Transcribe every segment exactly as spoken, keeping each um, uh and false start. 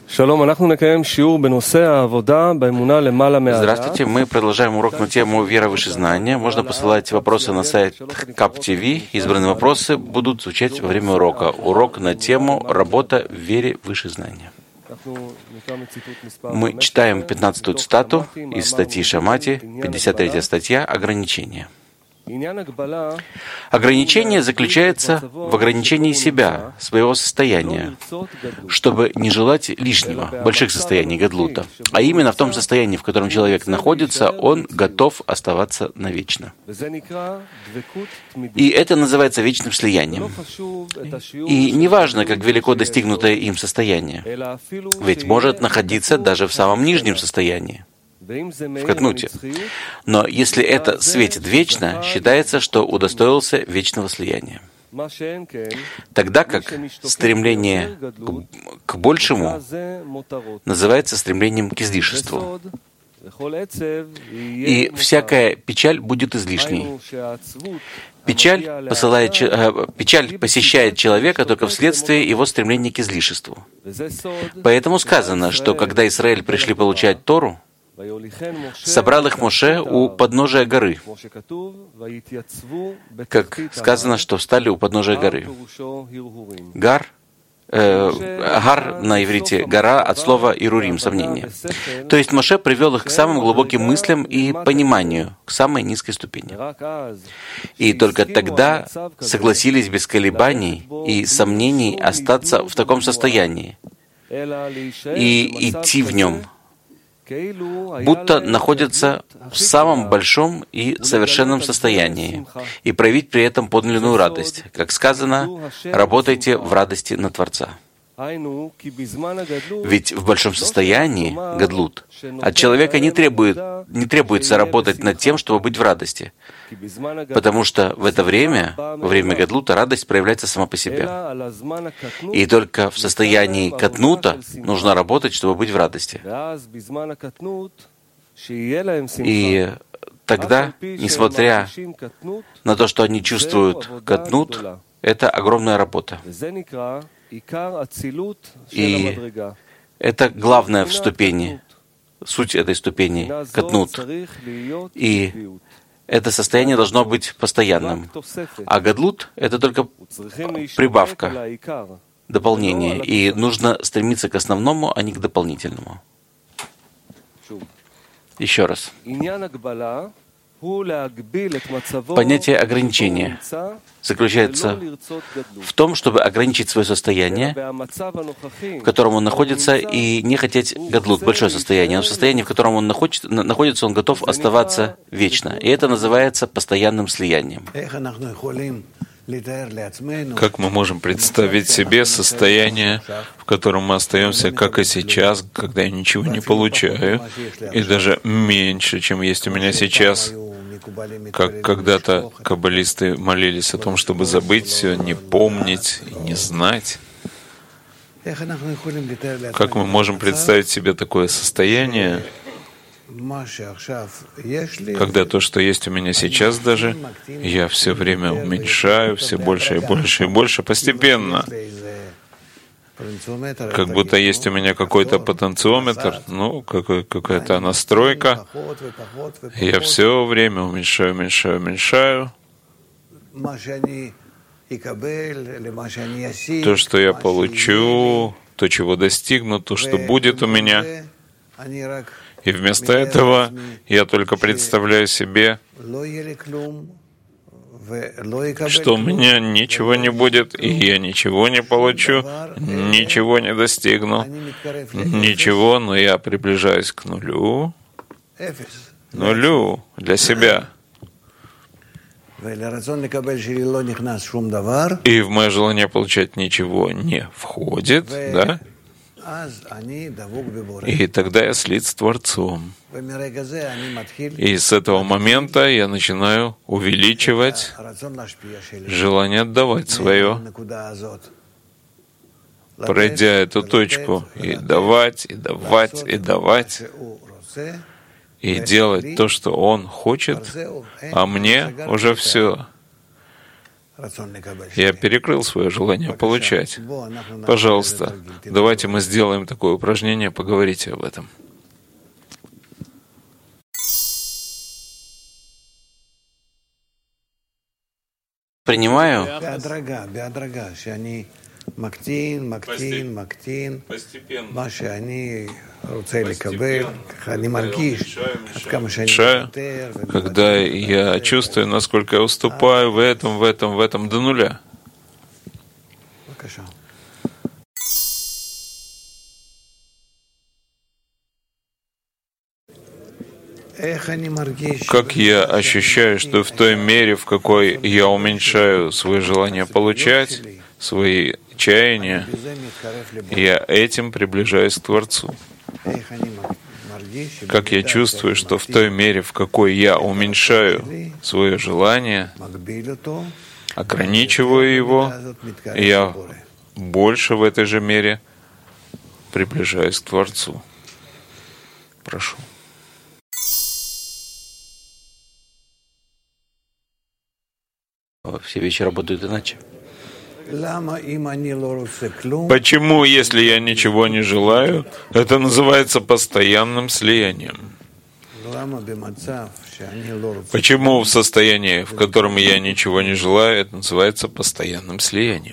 Здравствуйте, мы продолжаем урок на тему «Вера выше знания». Можно посылать вопросы на сайт КАП ТВ. Избранные вопросы будут звучать во время урока. Урок на тему «Работа в вере выше знания». Мы читаем пятнадцатую цитату из статьи Шамати, пятьдесят третья статья «Ограничение». Ограничение заключается в ограничении себя, своего состояния, чтобы не желать лишнего, больших состояний гадлута. А именно в том состоянии, в котором человек находится, он готов оставаться навечно. И это называется вечным слиянием. И неважно, как велико достигнутое им состояние, ведь может находиться даже в самом нижнем состоянии, в катнуте. Но если это светит вечно, считается, что удостоился вечного слияния. Тогда как стремление к, к большему называется стремлением к излишеству. И всякая печаль будет излишней. Печаль, посылает, печаль посещает человека только вследствие его стремления к излишеству. Поэтому сказано, что когда Израиль пришли получать Тору, собрал их Моше у подножия горы, как сказано, что встали у подножия горы. Гар, э, гар на иврите гора от слова ирурим, сомнение. То есть Моше привел их к самым глубоким мыслям и пониманию, к самой низкой ступени. И только тогда согласились без колебаний и сомнений остаться в таком состоянии и идти в нем, будто находятся в самом большом и совершенном состоянии, и проявить при этом подлинную радость. Как сказано, работайте в радости на Творца. Ведь в большом состоянии, гадлут, от человека не, требует, не требуется работать над тем, чтобы быть в радости, потому что в это время, во время гадлута, радость проявляется сама по себе. И только в состоянии катнута нужно работать, чтобы быть в радости. И тогда, несмотря на то, что они чувствуют катнут, это огромная работа. И это главное в ступени, суть этой ступени, катнут. И это состояние должно быть постоянным. А гадлут — это только прибавка, дополнение. И нужно стремиться к основному, а не к дополнительному. Еще раз. Понятие ограничения заключается в том, чтобы ограничить свое состояние, в котором он находится, и не хотеть гадлут, большое состояние. Но в состоянии, в котором он находится, он готов оставаться вечно. И это называется постоянным слиянием. Как мы можем представить себе состояние, в котором мы остаемся, как и сейчас, когда я ничего не получаю, и даже меньше, чем есть у меня сейчас, как когда-то каббалисты молились о том, чтобы забыть все, не помнить и не знать? Как мы можем представить себе такое состояние, когда то, что есть у меня сейчас даже, я все время уменьшаю, все больше и больше и больше постепенно. Как будто есть у меня какой-то потенциометр, ну, какой, какая-то настройка. Я все время уменьшаю, уменьшаю, уменьшаю. То, что я получу, то, чего достигну, то, что будет у меня. И вместо этого я только представляю себе, что у меня ничего не будет, и я ничего не получу, ничего не достигну, ничего, но я приближаюсь к нулю, нулю для себя. И в мое желание получать ничего не входит, да? И тогда я слит с Творцом. И с этого момента я начинаю увеличивать желание отдавать свое, пройдя эту точку, и давать, и давать, и давать, и делать то, что Он хочет, а мне уже все. Я перекрыл свое желание получать. Пожалуйста, давайте мы сделаем такое упражнение, поговорите об этом. Принимаю. Постепенно, когда я чувствую, насколько я уступаю в этом, в этом, в этом до нуля. Как я ощущаю, что в той мере, в какой я уменьшаю свое желание получать, свои чаяния, я этим приближаюсь к Творцу. Как я чувствую, что в той мере, в какой я уменьшаю свое желание, ограничиваю его, я больше в этой же мере приближаюсь к Творцу. Прошу. Все вещи работают иначе. Почему, если я ничего не желаю, это называется постоянным слиянием? Почему в состоянии, в котором я ничего не желаю, это называется постоянным слиянием?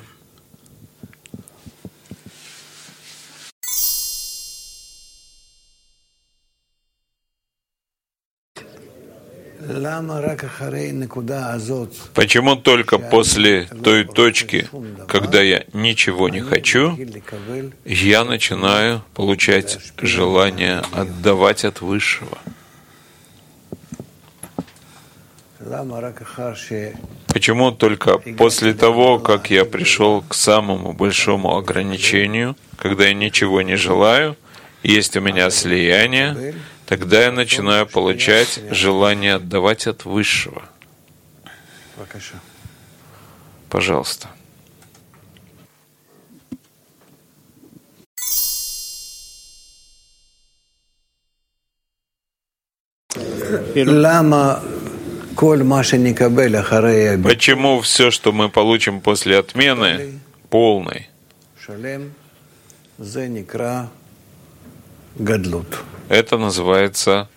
Почему только после той точки, когда я ничего не хочу, я начинаю получать желание отдавать от Высшего? Почему только после того, как я пришел к самому большому ограничению, когда я ничего не желаю, есть у меня слияние, тогда я начинаю получать желание отдавать от Высшего? Пожалуйста. Почему все, что мы получим после отмены, полной, это называется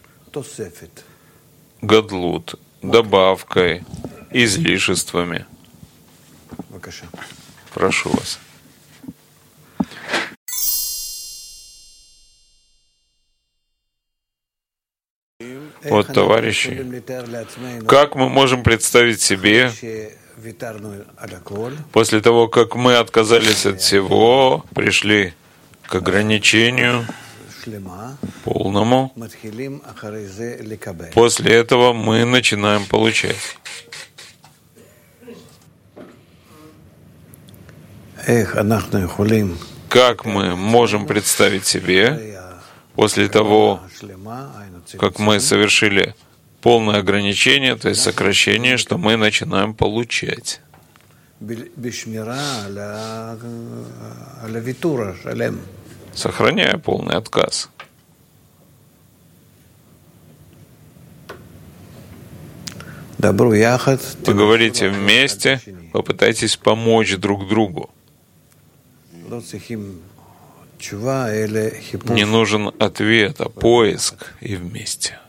гадлут, добавкой, излишествами. Прошу вас. Вот, товарищи, как мы можем представить себе, после того, как мы отказались от всего, пришли к ограничению полному, после этого мы начинаем получать. Как мы можем представить себе, после того, как мы совершили полное ограничение, то есть сокращение, что мы начинаем получать? Сохраняя полный отказ. Поговорите вместе, попытайтесь помочь друг другу. Не нужен ответ, а поиск и вместе.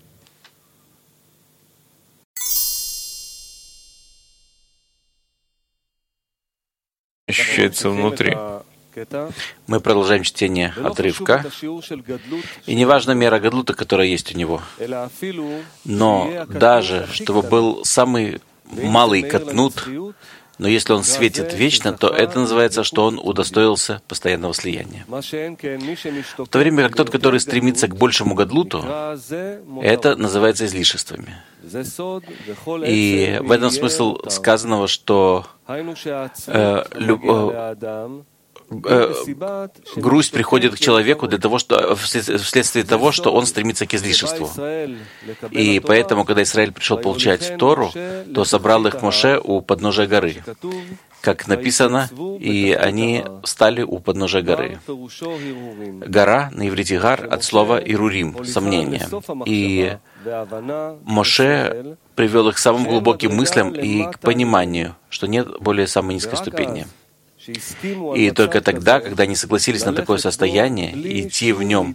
Ощущается внутри. Мы продолжаем чтение отрывка. И не важна мера гадлута, которая есть у него, но даже, чтобы был самый малый катнут, но если он светит вечно, то это называется, что он удостоился постоянного слияния. В то время как тот, который стремится к большему гадлуту, это называется излишествами. И в этом смысл сказанного, что э, люб, э, грусть приходит к человеку для того, что, вследствие того, что он стремится к излишеству. И поэтому, когда Израиль пришел получать Тору, то собрал их Моше у подножия горы. как написано, и они стали у подножия горы. Гора на иврите гар от слова ирурим, сомнение. И Моше привел их к самым глубоким мыслям и к пониманию, что нет более самой низкой ступени. И только тогда, когда они согласились на такое состояние, идти в нем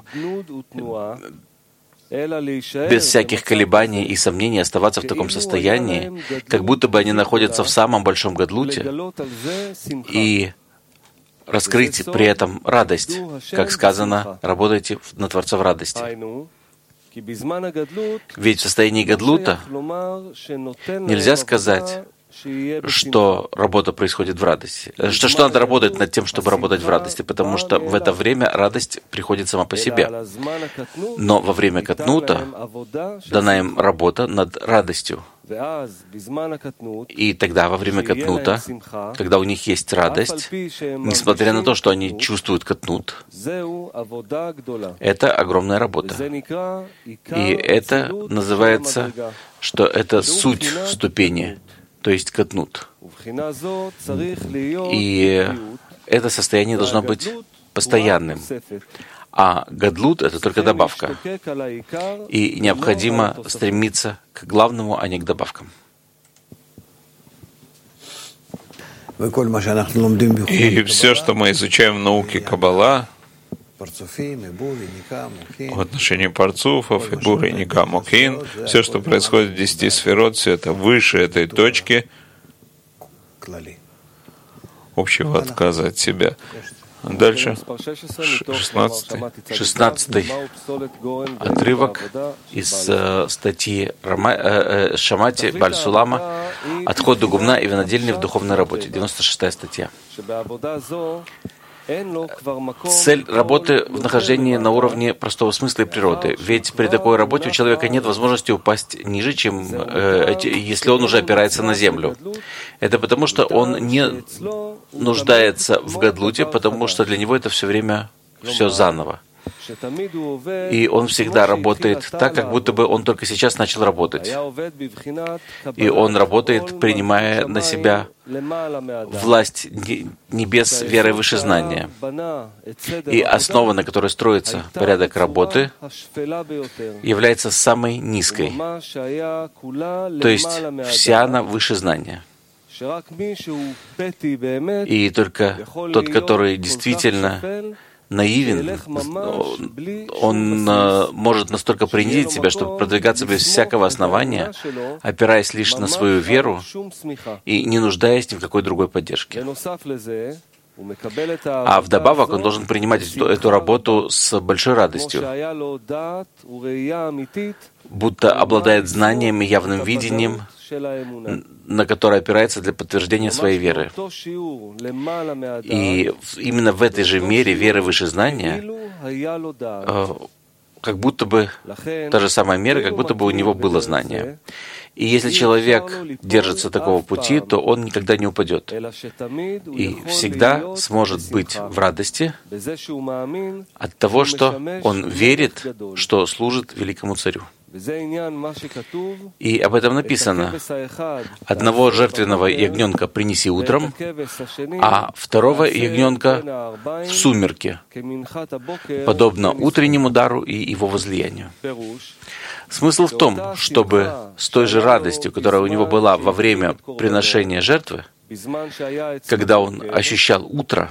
без всяких колебаний и сомнений, оставаться в таком состоянии, как будто бы они находятся в самом большом гадлуте, и раскрыть при этом радость, как сказано, работайте на Творца в радости. Ведь в состоянии гадлута нельзя сказать, что работа происходит в радости, что, что надо работать над тем, чтобы работать в радости, потому что в это время радость приходит сама по себе. Но во время катнута дана им работа над радостью. И тогда, во время катнута, когда у них есть радость, несмотря на то, что они чувствуют катнут, это огромная работа. И это называется, что это суть ступени, то есть катнут. И это состояние должно быть постоянным. А гадлут — это только добавка. И необходимо стремиться к главному, а не к добавкам. И все, что мы изучаем в науке Каббала, в отношении парцуфов, и буры, и ника, мокин, все, что происходит в десяти сферот, все это выше этой точки общего отказа от себя. Дальше, шестнадцатый отрывок из э, статьи Рама, э, э, Шамати Баль-Сулама «Отход до гумна и винодельни в духовной работе», девяносто шестая статья. Цель работы в нахождении на уровне простого смысла и природы. Ведь при такой работе у человека нет возможности упасть ниже, чем э, если он уже опирается на землю. Это потому, что он не нуждается в гадлуте, потому что для него это все время все заново. И он всегда работает так, как будто бы он только сейчас начал работать. И он работает, принимая на себя власть небес верой выше знания. И основа, на которой строится порядок работы, является самой низкой. То есть вся она выше знания. И только тот, который действительно наивен, он э, может настолько принизить себя, чтобы продвигаться без всякого основания, опираясь лишь на свою веру и не нуждаясь ни в какой другой поддержке. А вдобавок он должен принимать эту, эту работу с большой радостью, будто обладает знанием и явным видением, на которое опирается для подтверждения своей веры. И именно в этой же мере веры выше знания, как будто бы та же самая мера, как будто бы у него было знание. И если человек держится такого пути, то он никогда не упадет. И всегда сможет быть в радости от того, что он верит, что служит великому царю. И об этом написано: одного жертвенного ягненка принеси утром, а второго ягненка в сумерки, подобно утреннему дару и его возлиянию. Смысл в том, чтобы с той же радостью, которая у него была во время приношения жертвы, когда он ощущал утро,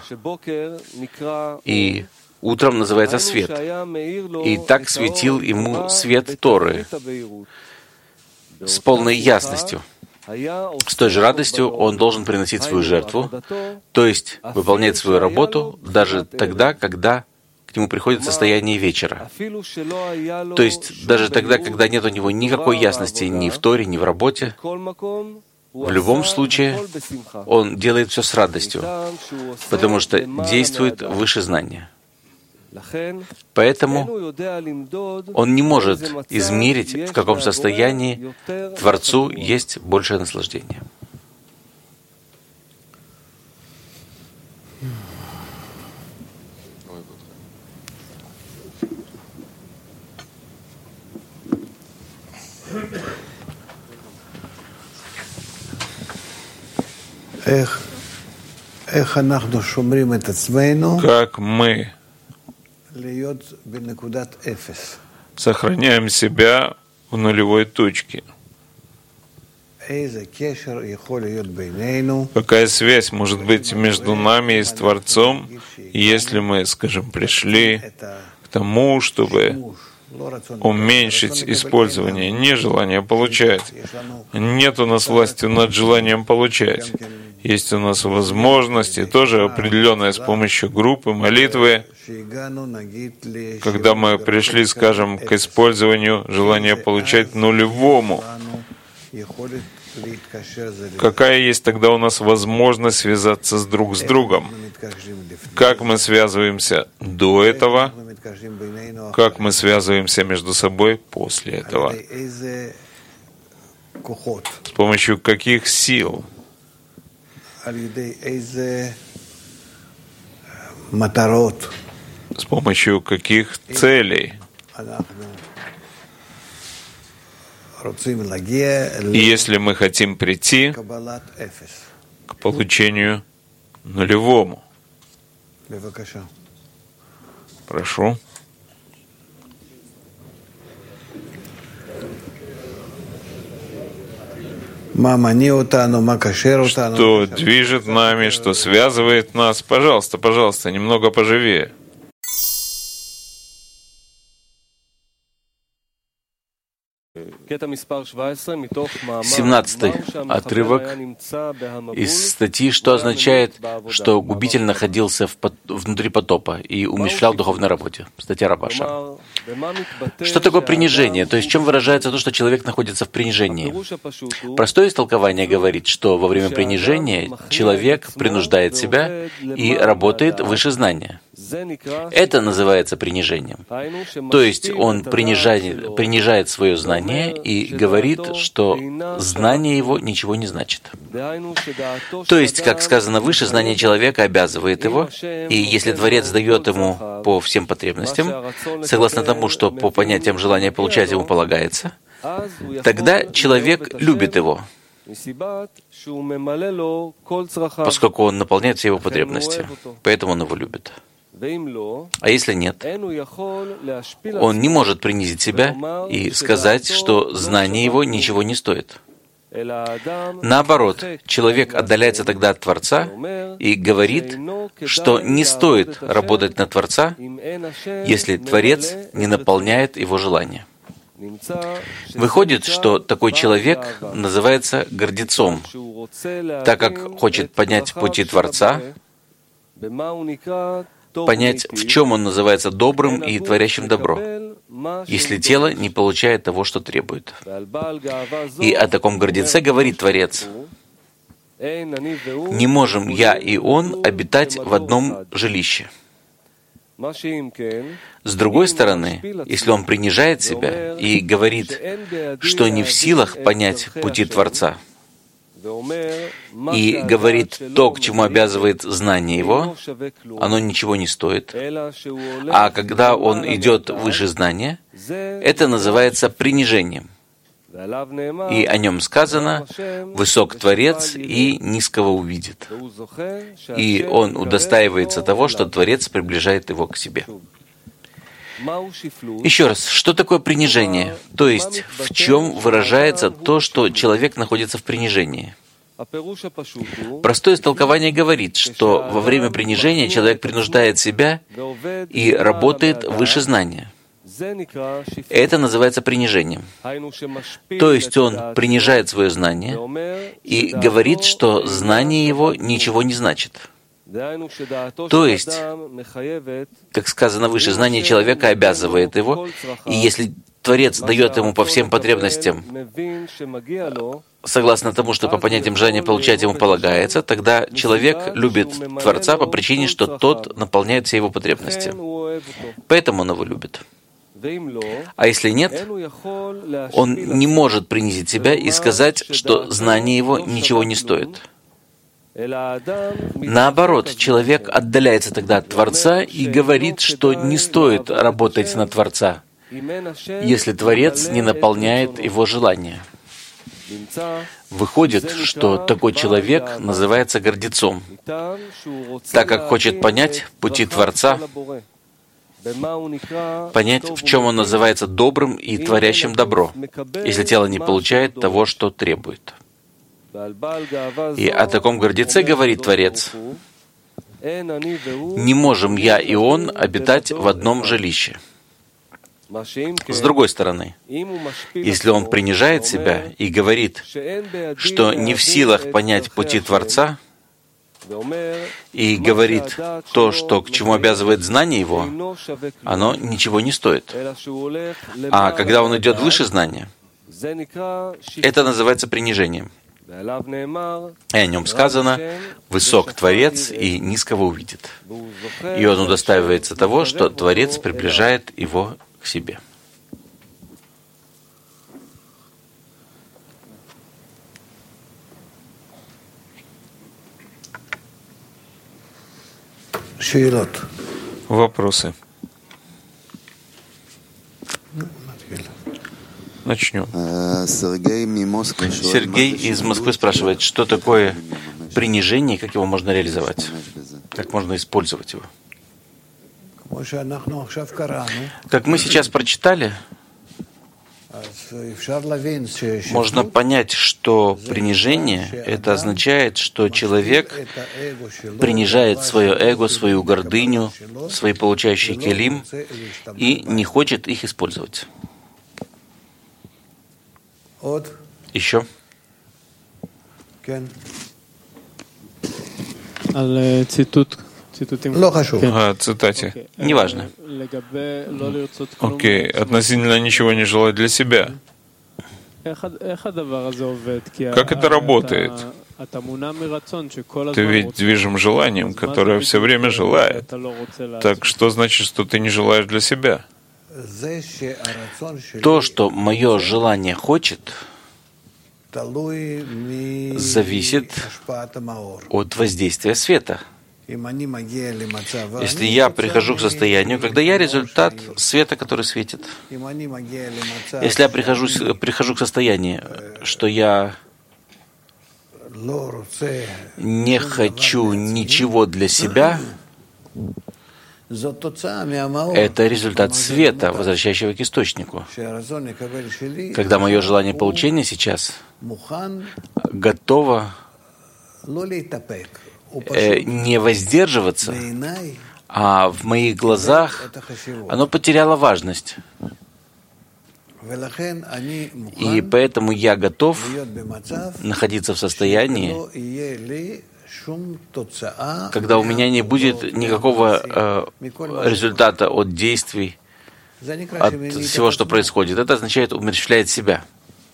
и утром называется свет, и так светил ему свет Торы с полной ясностью. С той же радостью он должен приносить свою жертву, то есть выполнять свою работу даже тогда, когда к нему приходит состояние вечера. То есть даже тогда, когда нет у него никакой ясности ни в Торе, ни в работе, в любом случае он делает все с радостью, потому что действует выше знания. Поэтому он не может измерить, в каком состоянии Творцу есть большее наслаждение. Эх, как мы сохраняем себя в нулевой точке. Какая связь может быть между нами и с Творцом, если мы, скажем, пришли к тому, чтобы уменьшить использование, не желание получать. Нет у нас власти над желанием получать. Есть у нас возможности, тоже определенная с помощью группы, молитвы, когда мы пришли, скажем, к использованию желания получать нулевому. Какая есть тогда у нас возможность связаться с друг с другом? Как мы связываемся до этого? Как мы связываемся между собой после этого? С помощью каких сил? С помощью каких целей? И если мы хотим прийти к получению нулевому. Прошу. Что движет нами, что связывает нас? Пожалуйста, пожалуйста, немного поживее. семнадцатый отрывок из статьи, что означает, что губитель находился в пот... внутри потопа и умерщвлял в духовной работе. Статья Рабаша. Что такое принижение? То есть в чем выражается то, что человек находится в принижении? Простое истолкование говорит, что во время принижения человек принуждает себя и работает выше знания. Это называется принижением. То есть он принижает, принижает свое знание и говорит, что знание его ничего не значит. То есть, как сказано выше, знание человека обязывает его, и если Творец дает ему по всем потребностям, согласно тому, что по понятиям желания получать ему полагается, тогда человек любит его, поскольку он наполняет все его потребности. Поэтому он его любит. А если нет, он не может принизить себя и сказать, что знание его ничего не стоит. Наоборот, человек отдаляется тогда от Творца и говорит, что не стоит работать на Творца, если Творец не наполняет его желания. Выходит, что такой человек называется гордецом, так как хочет понять пути Творца, понять, в чем он называется добрым и творящим добро, если тело не получает того, что требует. И о таком гордеце говорит Творец: «Не можем я и он обитать в одном жилище». С другой стороны, если он принижает себя и говорит, что не в силах понять пути Творца, и говорит то, к чему обязывает знание его, оно ничего не стоит. А когда он идет выше знания, это называется принижением. И о нем сказано: «Высок Творец и низкого увидит». И он удостаивается того, что Творец приближает его к себе. Еще раз, что такое принижение? То есть, в чем выражается то, что человек находится в принижении? Простое истолкование говорит, что во время принижения человек принуждает себя и работает выше знания. Это называется принижением. То есть он принижает свое знание и говорит, что знание его ничего не значит. То есть, как сказано выше, знание человека обязывает его, и если Творец дает ему по всем потребностям, согласно тому, что по понятиям желания получать ему полагается, тогда человек любит Творца по причине, что тот наполняет все его потребности. Поэтому он его любит. А если нет, он не может принизить себя и сказать, что знание его ничего не стоит. Наоборот, человек отдаляется тогда от Творца и говорит, что не стоит работать на Творца, если Творец не наполняет его желания. Выходит, что такой человек называется гордецом, так как хочет понять пути Творца, понять, в чем он называется добрым и творящим добро, если тело не получает того, что требует. И о таком гордеце говорит Творец: «Не можем я и он обитать в одном жилище». С другой стороны, если он принижает себя и говорит, что не в силах понять пути Творца, и говорит то, что к чему обязывает знание его, оно ничего не стоит. А когда он идет выше знания, это называется принижением. И о нем сказано: «Высок Творец и низкого увидит». И он удостаивается того, что Творец приближает его к себе. Вопросы? Начнем. Сергей из Москвы спрашивает, что такое принижение, как его можно реализовать, как можно использовать его. Как мы сейчас прочитали, можно понять, что принижение — это означает, что человек принижает свое эго, свою гордыню, свои получающие келим и не хочет их использовать. Еще? О цитате. Неважно. Окей. Относительно ничего не желать для себя. Как это работает? Ты ведь движим желанием, которое все время желает. Так что значит, что ты не желаешь для себя? То, что мое желание хочет, зависит от воздействия света. Если я прихожу к состоянию, когда я результат света, который светит, если я прихожу, прихожу к состоянию, что я не хочу ничего для себя, это результат света, возвращающего к источнику. Когда мое желание получения сейчас готово не воздерживаться, а в моих глазах оно потеряло важность. И поэтому я готов находиться в состоянии, когда у меня не будет никакого э, результата от действий, от всего, что происходит. Это означает умерщвляет себя.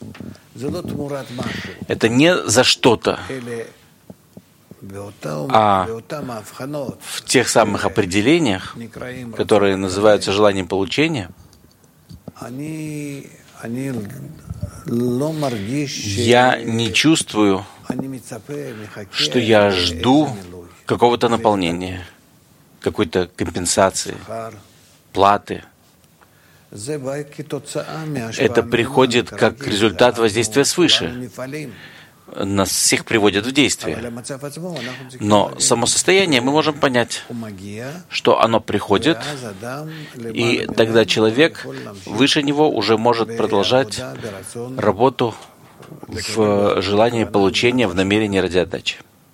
Это не за что-то, а в тех самых определениях, которые называются желанием получения, я не чувствую, что я жду какого-то наполнения, какой-то компенсации, платы. Это приходит как результат воздействия свыше. Нас всех приводит в действие. Но само состояние мы можем понять, что оно приходит, и тогда человек выше него уже может продолжать работу в желании получения, в намерении ради отдачи.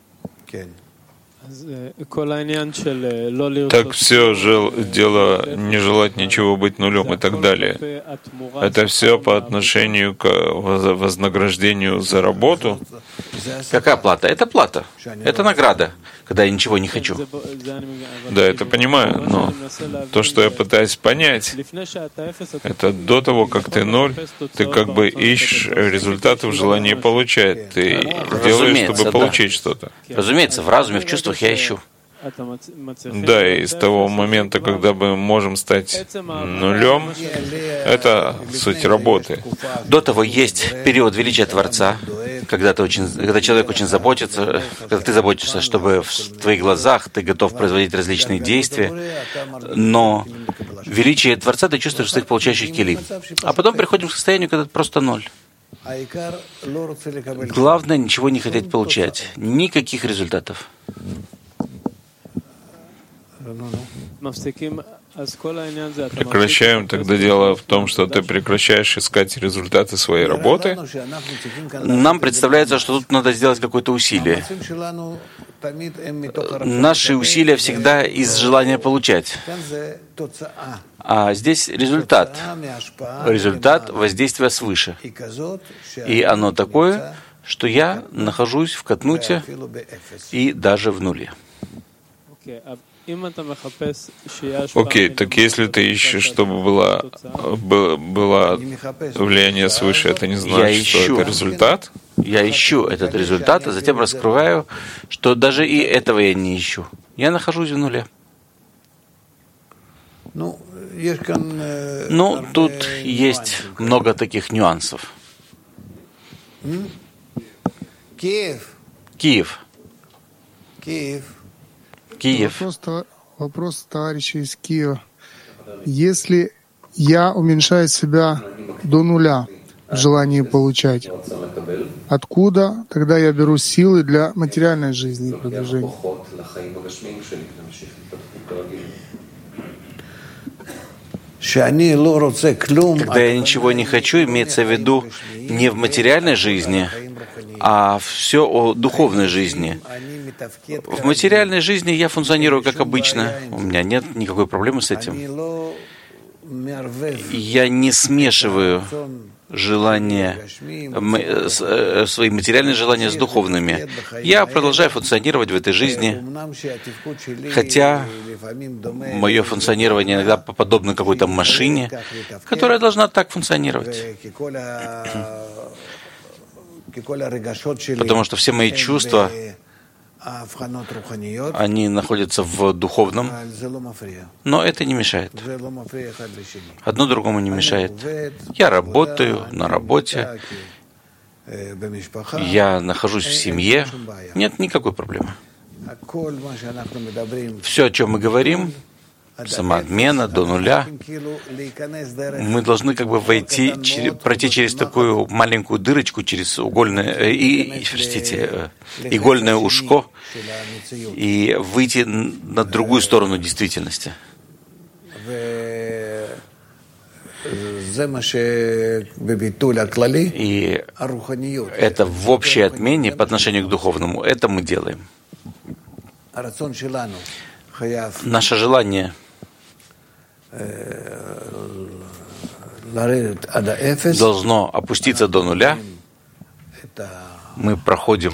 Так все жел, дело не желать ничего быть нулем и так далее. Это все по отношению к вознаграждению за работу. Какая плата? Это плата. Это награда, когда я ничего не хочу. Да, это понимаю, но то, что я пытаюсь понять, это до того, как ты ноль, ты как бы ищешь результаты в желании получать. Ты делаешь, чтобы да. получить что-то. Разумеется, в разуме, в чувствах я ищу. Да, и с того момента, когда мы можем стать нулем, это суть работы. До того есть период величия Творца, когда, ты очень, когда человек очень заботится, когда ты заботишься, чтобы в твоих глазах ты готов производить различные действия, но величие Творца ты чувствуешь в своих получающих келим. А потом приходим к состоянию, когда это просто ноль. Главное, ничего не хотеть получать. Никаких результатов. Прекращаем тогда дело в том, что ты прекращаешь искать результаты своей работы. Нам представляется, что тут надо сделать какое-то усилие. Наши усилия всегда из желания получать. А здесь результат. Результат воздействия свыше. И оно такое, что я нахожусь в катнуте и даже в нуле. Окей, okay, так если ты ищешь, чтобы было, было влияние свыше, это не значит, ищу, что это результат? Я ищу этот результат, а затем раскрываю, что даже и этого я не ищу. Я нахожусь в нуле. Ну, тут есть много таких нюансов. Киев. Киев. Киев. Киев. Вопрос, вопрос товарища из Киева. Если я уменьшаю себя до нуля в желании получать, откуда тогда я беру силы для материальной жизни и продвижения? Когда я ничего не хочу, имеется в виду не в материальной жизни, а все о духовной жизни. В материальной жизни я функционирую как обычно. У меня нет никакой проблемы с этим. Я не смешиваю желания, свои материальные желания с духовными. Я продолжаю функционировать в этой жизни, хотя мое функционирование иногда подобно какой-то машине, которая должна так функционировать. Потому что все мои чувства, они находятся в духовном, но это не мешает. Одно другому не мешает. Я работаю на работе, я нахожусь в семье, нет никакой проблемы. Все, о чем мы говорим, самообмена до нуля, мы должны как бы войти, пройти через такую маленькую дырочку, через угольное, и, простите, игольное ушко и выйти на другую сторону действительности. И это в общей отмене по отношению к духовному. Это мы делаем. Наше желание должно опуститься до нуля. Мы проходим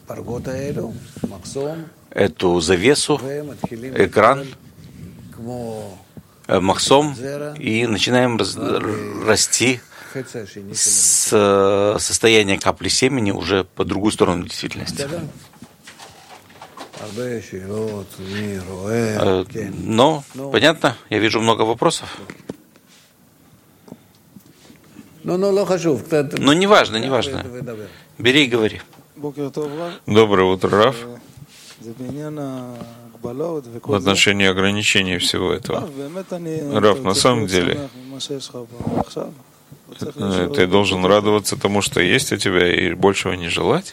эту завесу, экран, махсом, и начинаем раз, расти с состояния капли семени уже по другую сторону действительности. Но, понятно? Я вижу много вопросов. Но не важно, не важно. Бери и говори. Доброе утро, Рав. В отношении ограничений всего этого. Рав, на самом деле, ты должен радоваться тому, что есть у тебя, и большего не желать?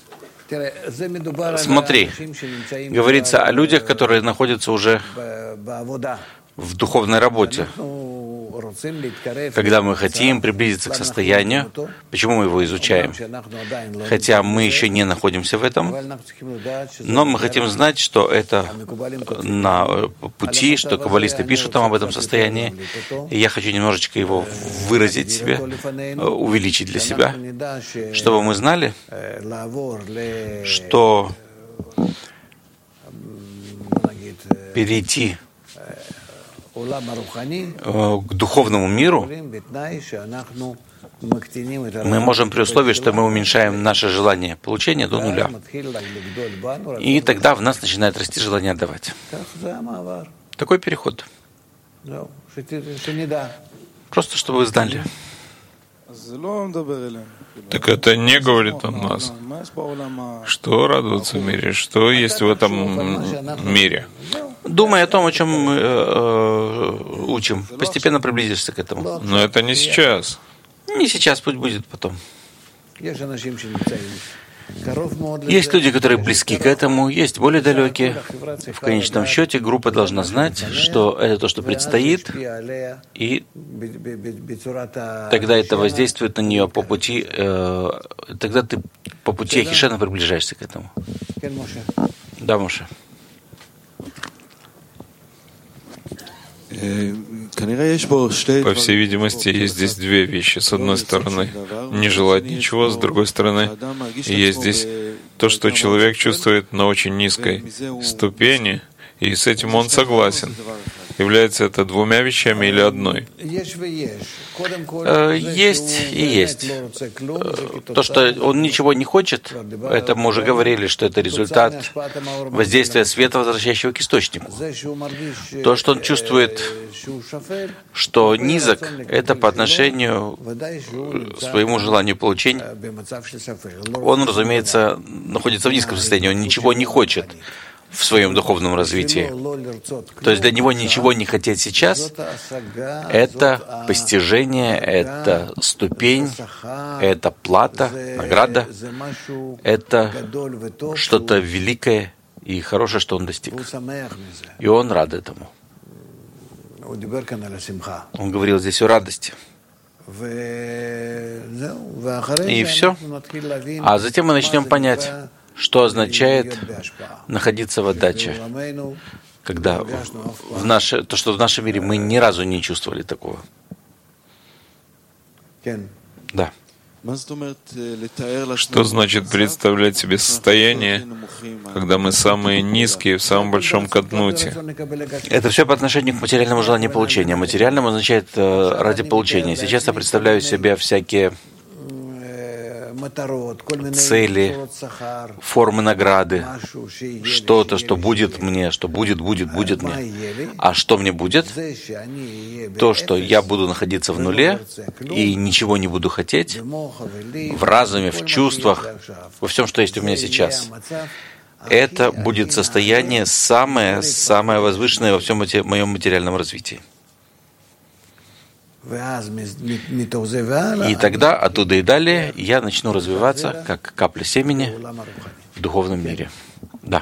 Смотри, говорится о людях, которые находятся уже в духовной работе. Когда мы хотим приблизиться к состоянию, почему мы его изучаем? Хотя мы еще не находимся в этом, но мы хотим знать, что это на пути, что каббалисты пишут там об этом состоянии, и я хочу немножечко его выразить себе, увеличить для себя, чтобы мы знали, что перейти к духовному миру мы можем при условии, что мы уменьшаем наше желание получения до нуля. И тогда в нас начинает расти желание отдавать. Такой переход. Просто чтобы вы знали. Так это не говорит о нас. Что радоваться в мире? Что есть в этом мире? Думай о том, о чем мы э, учим. Постепенно приблизишься к этому. Но это не сейчас. Не сейчас, пусть будет потом. Есть люди, которые близки к этому, есть более далекие. В конечном счете группа должна знать, что это то, что предстоит, и тогда это воздействует на нее по пути, э, тогда ты по пути Ахишена приближаешься к этому. Да, Моше. По всей видимости, есть здесь две вещи. С одной стороны, не желать ничего, с другой стороны, есть здесь то, что человек чувствует на очень низкой ступени, и с этим он согласен. Является это двумя вещами или одной? Есть и есть. То, что он ничего не хочет, это мы уже говорили, что это результат воздействия света, возвращающего к источнику. То, что он чувствует, что низок, это по отношению к своему желанию получения. Он, разумеется, находится в низком состоянии, он ничего не хочет в своем духовном развитии. То есть для него ничего не хотеть сейчас — это постижение, это ступень, это плата, награда, это что-то великое и хорошее, что он достиг. И он рад этому. Он говорил здесь о радости. И все. А затем мы начнем понять, что означает находиться в отдаче, когда в наше, то, что в нашем мире мы ни разу не чувствовали такого. Да. Что значит представлять себе состояние, когда мы самые низкие в самом большом катнуте? Это все по отношению к материальному желанию получения. Материальным означает э, ради получения. Сейчас я представляю себе всякие цели, формы награды, что-то, что будет мне, что будет, будет, будет мне. А что мне будет? То, что я буду находиться в нуле и ничего не буду хотеть в разуме, в чувствах, во всем, что есть у меня сейчас. Это будет состояние самое, самое возвышенное во всем моем материальном развитии. И тогда, оттуда и далее, я начну развиваться, как капля семени в духовном мире. Да.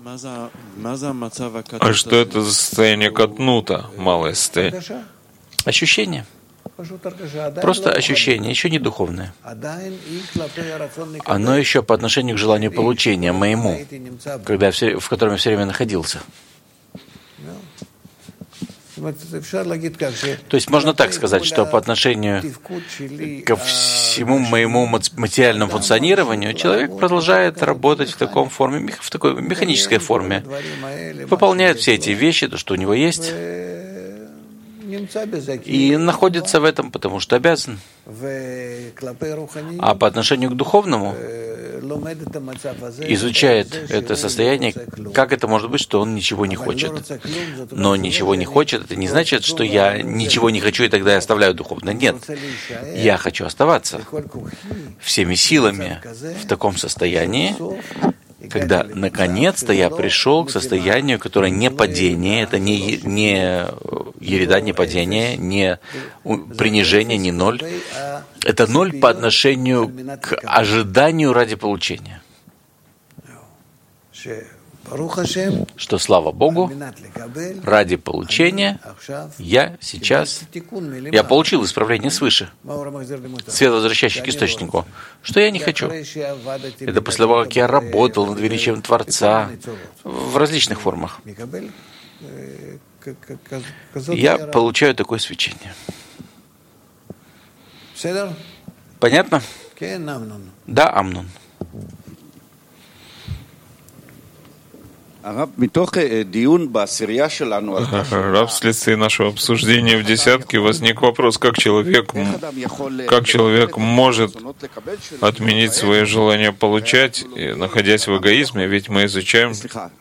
А что это за состояние катнута, малое состояние? Ощущение. Просто ощущение, еще не духовное. Оно еще по отношению к желанию получения моему, когда я все, в котором я все время находился. То есть можно так сказать, что по отношению ко всему моему материальному функционированию человек продолжает работать в таком форме, в такой механической форме, выполняет все эти вещи, то, что у него есть, и находится в этом, потому что обязан. А по отношению к духовному изучает это состояние, как это может быть, что он ничего не хочет. Но ничего не хочет, это не значит, что я ничего не хочу, и тогда я оставляю духовное. Нет, я хочу оставаться всеми силами в таком состоянии, когда наконец-то я пришел к состоянию, которое не падение, это не, не ереда, не падение, не принижение, не ноль. Это ноль по отношению к ожиданию ради получения. Что, слава Богу, ради получения я сейчас, я получил исправление свыше, свет, возвращающий к источнику, что я не хочу. Это после того, как я работал над величием Творца в различных формах. Я получаю такое свечение. Понятно? Да, Амнон. Рав, вследствие нашего обсуждения в десятке возник вопрос, как человек, как человек может отменить свое желание получать, находясь в эгоизме, ведь мы изучаем,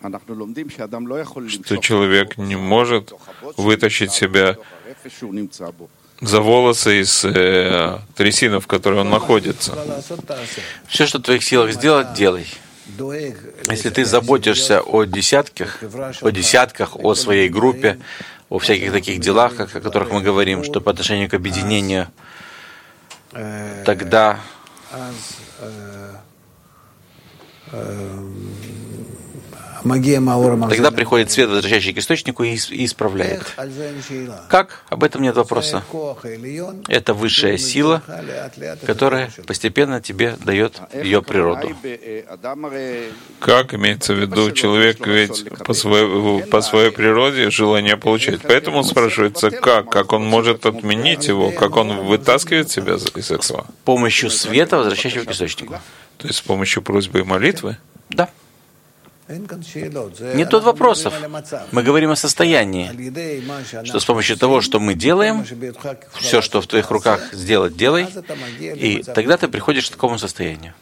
что человек не может вытащить себя за волосы из э, трясины, в которой он находится. Все, что в твоих силах сделать, делай. Если ты заботишься о десятках, о десятках, о своей группе, о всяких таких делах, о которых мы говорим, что по отношению к объединению, тогда Тогда приходит свет, возвращающий к источнику, и исправляет. Как? Об этом нет вопроса. Это высшая сила, которая постепенно тебе дает ее природу. Как имеется в виду, человек ведь по своей, по своей природе желание получать. Поэтому спрашивается, как? Как он может отменить его? Как он вытаскивает себя из этого? С помощью света, возвращающего к источнику. То есть с помощью просьбы и молитвы? Да. Нет тут вопросов. Мы говорим о состоянии, что с помощью того, что мы делаем, все, что в твоих руках сделать, делай, и тогда ты приходишь к такому состоянию.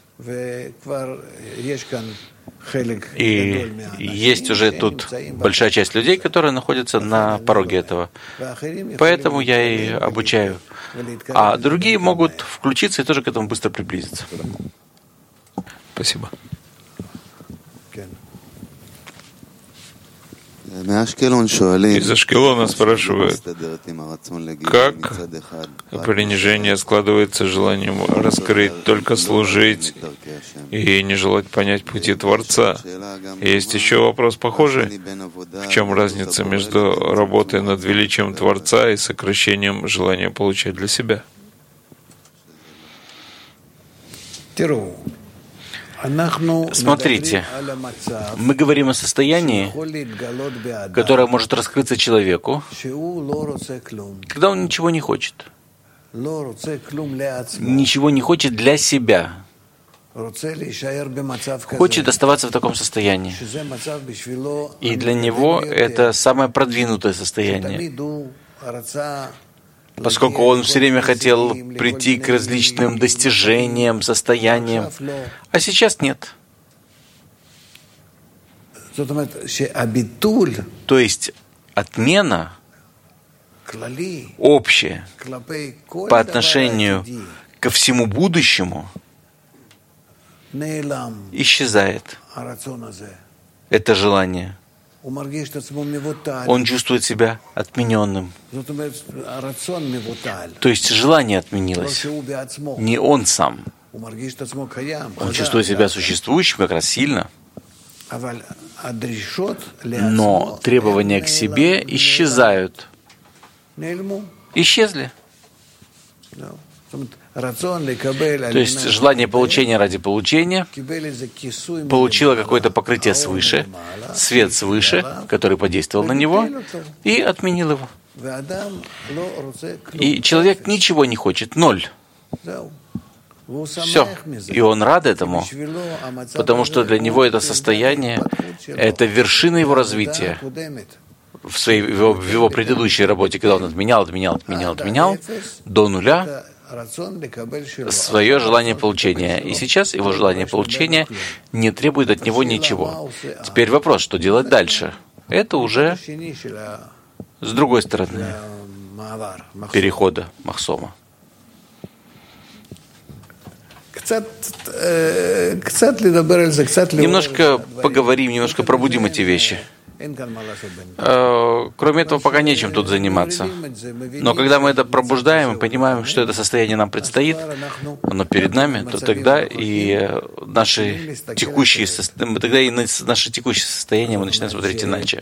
И есть уже тут большая часть людей, которые находятся на пороге этого. Поэтому я и обучаю. А другие могут включиться и тоже к этому быстро приблизиться. Спасибо. Из Ашкелона спрашивают, как принижение складывается с желанием раскрыть, только служить и не желать понять пути Творца. Есть еще вопрос похожий. В чем разница между работой над величием Творца и сокращением желания получать для себя? Смотрите, мы говорим о состоянии, которое может раскрыться человеку, когда он ничего не хочет. Ничего не хочет для себя. Хочет оставаться в таком состоянии. И для него это самое продвинутое состояние. Поскольку он все время хотел прийти к различным достижениям, состояниям, а сейчас нет. То есть отмена общая по отношению ко всему будущему исчезает. Это желание. Он чувствует себя отмененным. То есть желание отменилось. Не он сам. Он чувствует себя существующим как раз сильно. Но требования к себе исчезают. Исчезли. То есть желание получения ради получения получило какое-то покрытие свыше, свет свыше, который подействовал на него, и отменил его. И человек ничего не хочет, ноль. Все. И он рад этому, потому что для него это состояние, это вершина его развития. В, своей, в, его, в его предыдущей работе, когда он отменял, отменял, отменял, отменял, до нуля, свое желание получения. И сейчас его желание получения не требует от него ничего. Теперь вопрос, что делать дальше? Это уже с другой стороны перехода Махсома. Немножко поговорим, немножко пробудим эти вещи. Кроме этого, пока нечем тут заниматься. Но когда мы это пробуждаем и понимаем, что это состояние нам предстоит, оно перед нами, то тогда и наши текущие, тогда и наше текущее состояние мы начинаем смотреть иначе.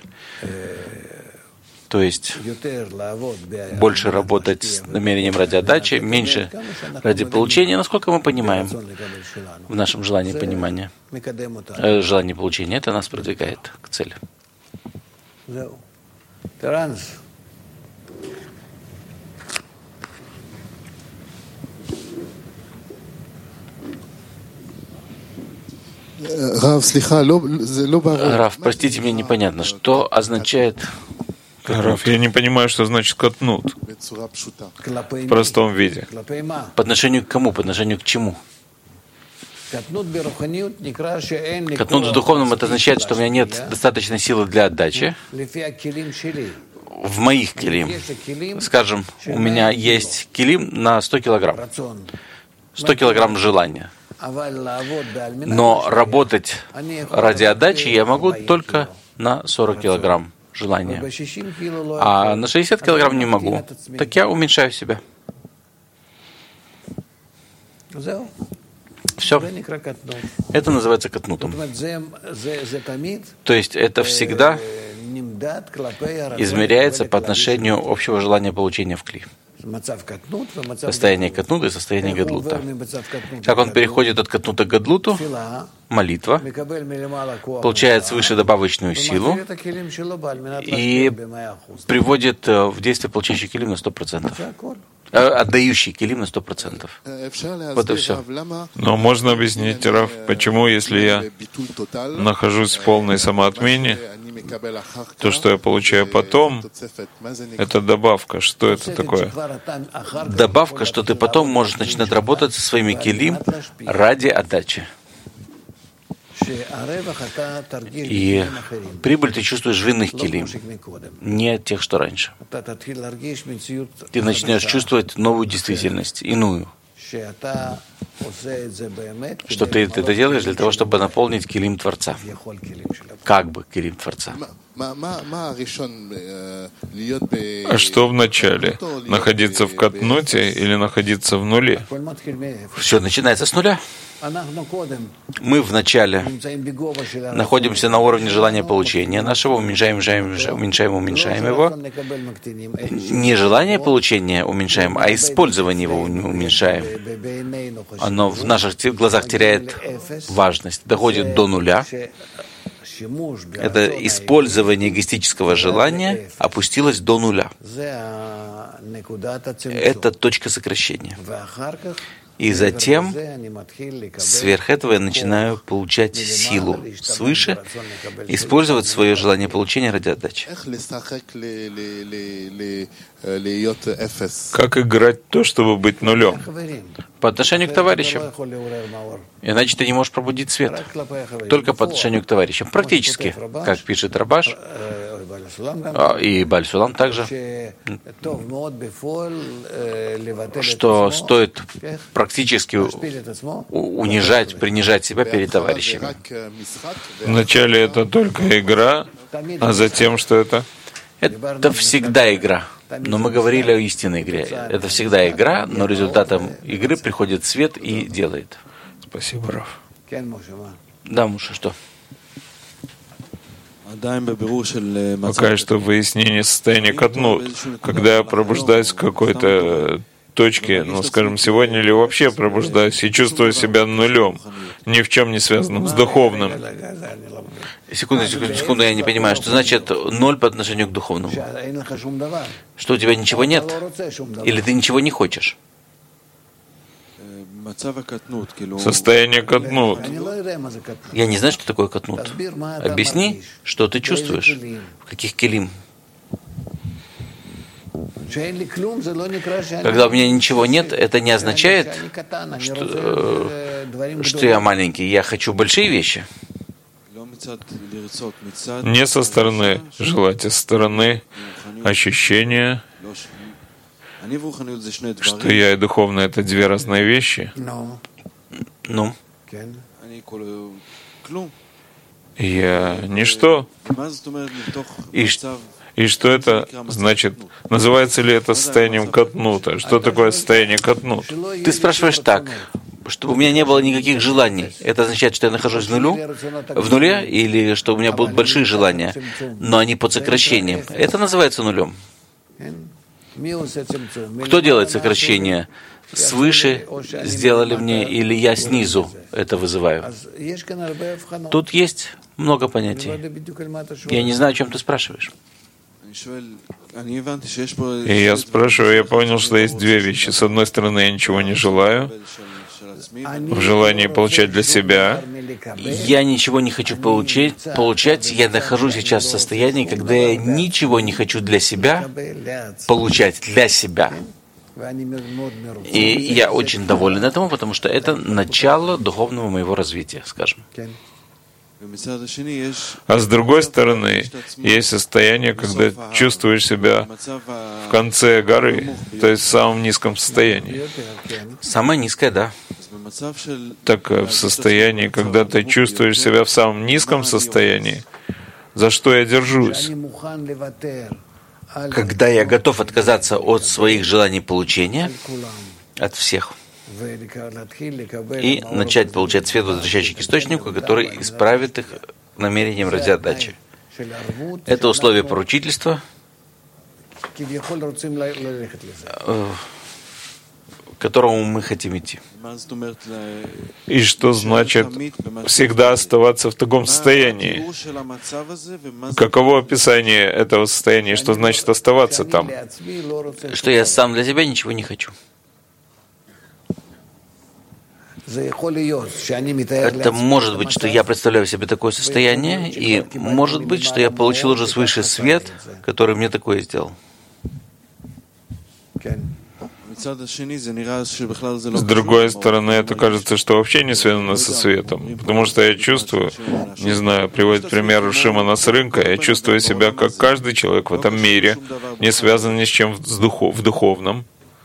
То есть больше работать с намерением ради отдачи, меньше ради получения, насколько мы понимаем в нашем желании понимания. Желание получения, это нас продвигает к цели. Рав, простите, мне непонятно, что означает... Рав, я не понимаю, что значит катнут в простом виде. По отношению к кому? По отношению к чему? Катнут в духовном это означает, что у меня нет достаточной силы для отдачи. В моих килим. Скажем, у меня есть килим на сто килограмм. сто килограмм желания. Но работать ради отдачи я могу только на сорок килограмм желания. А на шестьдесят килограмм не могу. Так я уменьшаю себя. все, это называется катнутом. То есть это всегда измеряется по отношению общего желания получения в кли. Состояние катнута и состояние гадлута. Как он переходит от катнута к гадлуту? Молитва получает свыше добавочную силу и приводит в действие получающий килим на сто процентов. Отдающий килим на сто процентов. Вот и все. Но можно объяснить, Рав, почему, если я нахожусь в полной самоотмене, то, что я получаю потом, это добавка. Что это такое? Добавка, что ты потом можешь начинать работать со своими килим ради отдачи. И прибыль ты чувствуешь в иных килим, не тех, что раньше. Ты начнешь чувствовать новую действительность, иную. Что ты это делаешь для того, чтобы наполнить килим Творца. Как бы килим Творца. А что в начале? Находиться в катнуте или находиться в нуле? Все начинается с нуля. Мы вначале находимся на уровне желания получения нашего, уменьшаем, уменьшаем, уменьшаем, уменьшаем его. Не желание получения уменьшаем, а использование его уменьшаем. Оно в наших глазах теряет важность, доходит до нуля. Это использование эгоистического желания опустилось до нуля. Это точка сокращения. И затем, сверх этого, я начинаю получать силу свыше, использовать свое желание получения ради отдачи. Как играть то, чтобы быть нулем? По отношению к товарищам. Иначе ты не можешь пробудить свет. Только по отношению к товарищам. Практически, как пишет Рабаш, и Бааль Сулам также, что стоит практически унижать, принижать себя перед товарищами. Вначале это только игра, а затем что это? Это всегда игра. Но мы говорили о истинной игре. Это всегда игра, но результатом игры приходит свет и делает. Спасибо, Рав. Да, Муша, что? Пока что выяснение состояния катнут. Когда я пробуждаюсь в какой-то точке, ну, скажем, сегодня или вообще пробуждаюсь и чувствую себя нулем, ни в чем не связанным с духовным. Секунду, секунду, секунду, я не понимаю, что значит ноль по отношению к духовному? Что у тебя ничего нет? Или ты ничего не хочешь? Состояние катнут. Я не знаю, что такое катнут. Объясни, что ты чувствуешь, в каких килим. Когда у меня ничего нет, это не означает, что, что я маленький. Я хочу большие вещи. Не со стороны желать, а со стороны ощущения, что я и духовно — это две разные вещи. Ну? Я ничто. И, и что это значит? Называется ли это состоянием катнута? Что такое состояние катнут? Ты спрашиваешь так, чтобы у меня не было никаких желаний. Это означает, что я нахожусь в нулю, в нуле, или что у меня будут большие желания, но они под сокращением. Это называется нулем. Кто делает сокращение? Свыше сделали мне, или я снизу это вызываю? Тут есть много понятий. Я не знаю, о чем ты спрашиваешь. И я спрашиваю, я понял, что есть две вещи. С одной стороны, я ничего не желаю, в желании получать для себя. Я ничего не хочу получить, получать. Я нахожусь сейчас в состоянии, когда я ничего не хочу для себя получать, для себя. И я очень доволен этому, потому что это начало духовного моего развития, скажем. А с другой стороны, есть состояние, когда чувствуешь себя в конце горы, то есть в самом низком состоянии. Самое низкое, да. Так в состоянии, когда ты чувствуешь себя в самом низком состоянии, за что я держусь? Когда я готов отказаться от своих желаний получения, от всех, и начать получать свет, возвращающий к источнику, который исправит их намерением ради отдачи. Это условие поручительства, к которому мы хотим идти. И что значит всегда оставаться в таком состоянии? Каково описание этого состояния? Что значит оставаться там? Что я сам для себя ничего не хочу. Это может быть, что я представляю себе такое состояние, и может быть, что я получил уже свыше свет, который мне такое сделал. С другой стороны, это кажется, что вообще не связано со светом, потому что я чувствую, не знаю, приводит пример Шимона с рынка, я чувствую себя, как каждый человек в этом мире, не связан ни с чем в духовном.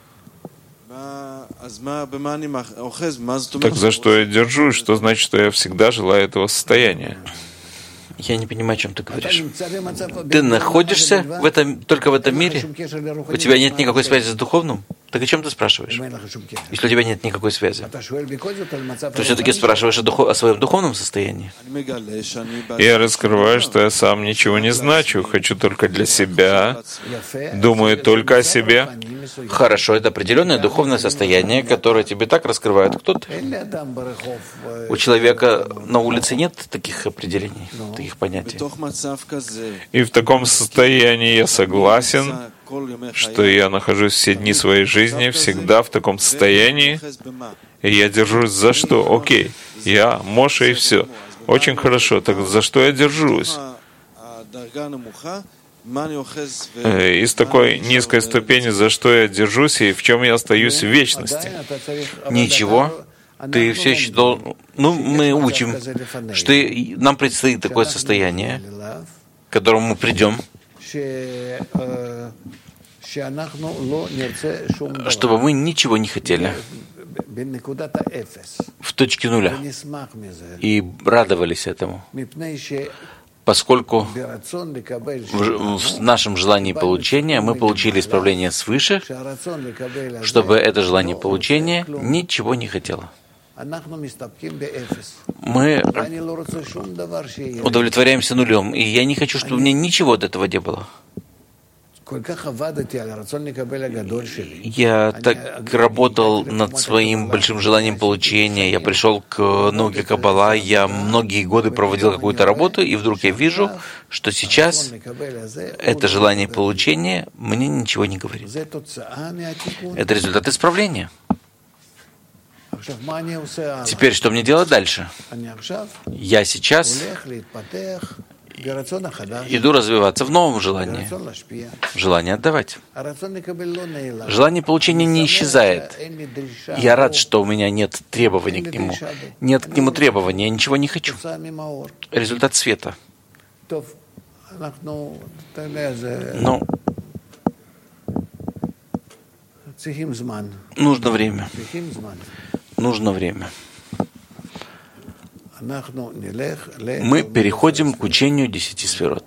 Так за что я держусь? Что значит, что я всегда желаю этого состояния? Я не понимаю, о чем ты говоришь. Ты находишься в этом, только в этом мире? У тебя нет никакой связи с духовным? Так о чем ты спрашиваешь? Если у тебя нет никакой связи, ты все-таки спрашиваешь о, духов... о своем духовном состоянии. Я раскрываю, что я сам ничего не значу, хочу только для себя, думаю только о себе. Хорошо, это определенное духовное состояние, которое тебе так раскрывает, кто ты. У человека на улице нет таких определений, таких понятий. И в таком состоянии я согласен, что я нахожусь все дни своей жизни всегда в таком состоянии, и я держусь за что? Окей, я Моше и все. Очень хорошо, так за что я держусь? Из такой низкой ступени, за что я держусь и в чем я остаюсь в вечности? Ничего. Ты все еще должен... Ну, мы учим, что нам предстоит такое состояние, к которому мы придем, чтобы мы ничего не хотели в точке нуля и радовались этому, поскольку в, в нашем желании получения мы получили исправление свыше, чтобы это желание получения ничего не хотело. Мы удовлетворяемся нулем, и я не хочу, чтобы у меня ничего от этого не было. Я так работал над своим большим желанием получения, я пришел к науке Каббала, я многие годы проводил какую-то работу, и вдруг я вижу, что сейчас это желание получения мне ничего не говорит. Это результат исправления. Теперь что мне делать дальше? Я сейчас иду развиваться в новом желании. Желание отдавать. Желание получения не исчезает. Я рад, что у меня нет требований к нему. Нет к нему требований, я ничего не хочу. Результат света. Но нужно время. Нужно время. Мы переходим к учению десяти сферот.